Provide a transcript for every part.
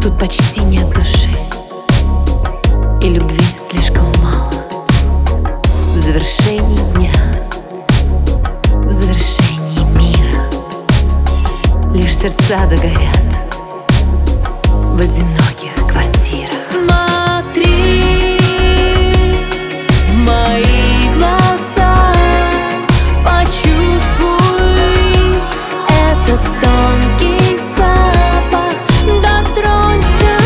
Тут почти нет души, и любви слишком мало. В завершении дня, в завершении мира лишь сердца догорят в одиноких квартирах. Смотри в мои глаза, почувствуй этот тонкий запах, дотронься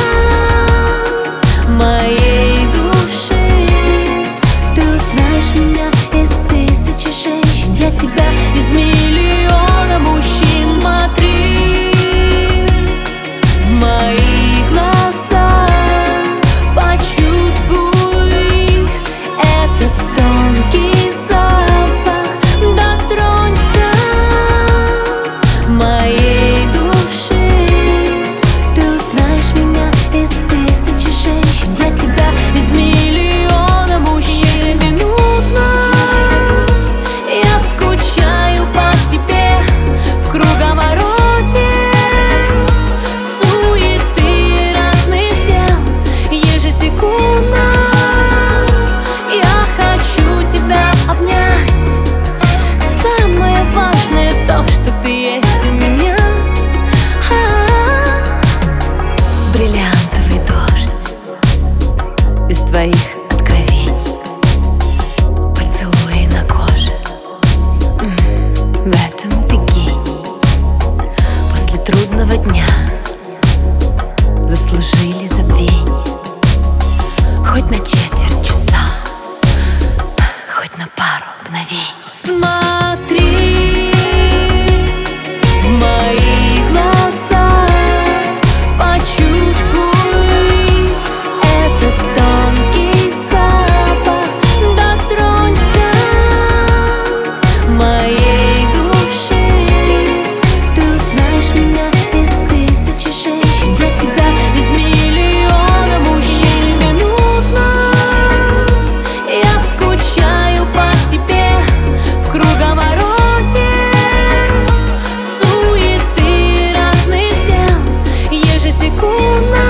моей души. Ты узнаешь меня из тысячи женщин, я тебя из миллиона мужчин. Смотри в мои глаза, почувствуй этот тонкий запах, дотронься моей души. Ты узнаешь меня из тысячи женщин, я тебя из миллиона мужчин. Ежеминутно я скучаю по тебе в круговороте суеты разных дел. Ежесекундно я хочу тебя обнять. Самое важное то, что ты есть у меня. Бриллиантовый дождь из твоих откровений, поцелуи на коже. В этом ты гений. После трудного дня заслужили забвение. Хоть на четверть часа, хоть на пару мгновений. Смотри в мои глаза, почувствуй этот тонкий запах, дотронься моей души. Ты узнаешь меня из тысячи женщин, я тебя из миллиона мужчин. Ежеминутно я скучаю по тебе в круговороте суеты разных дел. Ежесекундно